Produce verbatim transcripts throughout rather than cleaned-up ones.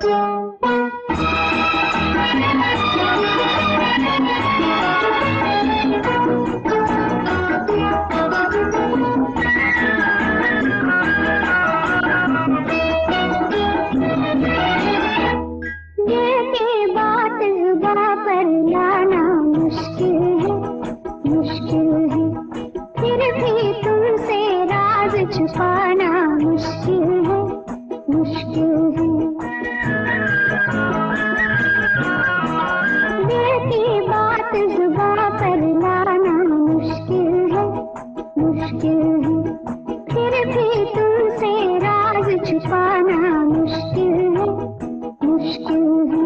छुपाना मुश्किल है, मुश्किल है। दिल की बात जुबां पर लाना मुश्किल है, मुश्किल है। फिर भी तुमसे राज छुपाना मुश्किल है, मुश्किल है।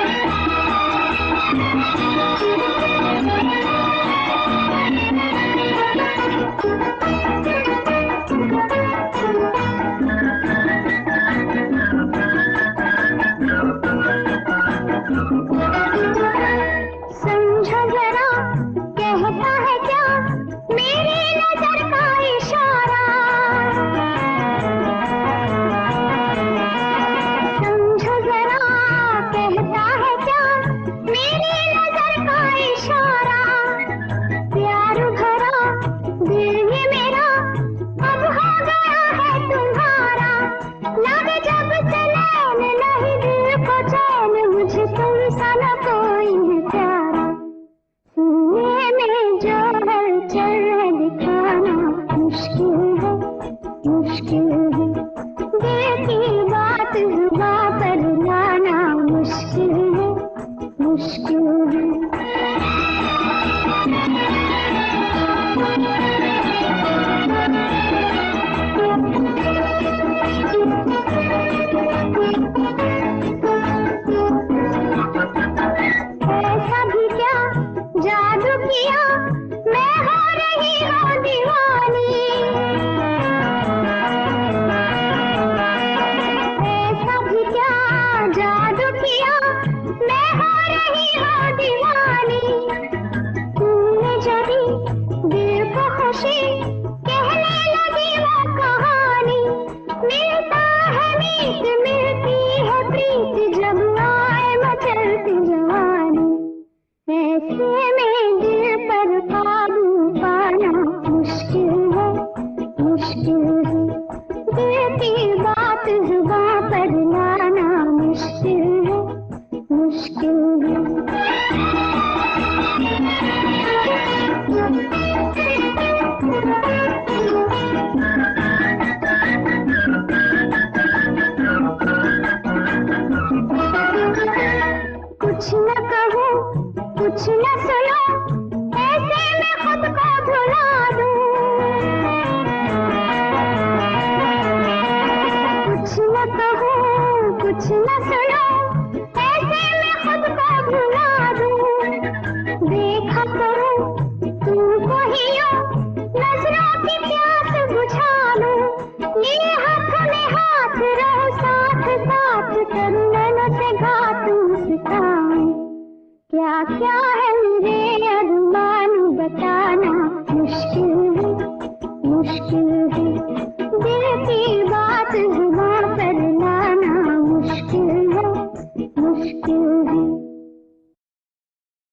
समझो जरा कहता है क्या मेरी नजर का इशारा। समझो जरा कहता है क्या मेरी नजर का इशारा। प्यार भरा दिल ये मेरा अब हो गया है तुम्हारा। लगे जब से नैन नहीं दिल को चैन, मुझे तुम सा न कोई है प्यारा। सुनने में जो हलचल है दिखाना मुश्किल है, मुश्किल है। दिल की बात जुबां पर लाना मुश्किल है, मुश्किल है। ऐसा भी क्या जादू किया मैं हो रही हूँ दीवानी। ऐसा भी क्या जादू किया मैं हो रही हूँ दीवानी। तुमने जभी दिल को खुशी कहने लगी वो कहानी। मिलता है मीत मिलती है प्रीत जब आए मचलती जवानी। ऐसे में दिल पर काबू पाना मुश्किल है, मुश्किल है। दिल की बात जुबां पर लाना मुश्किल है, मुश्किल है। कुछ न कहूँ कुछ न सुनो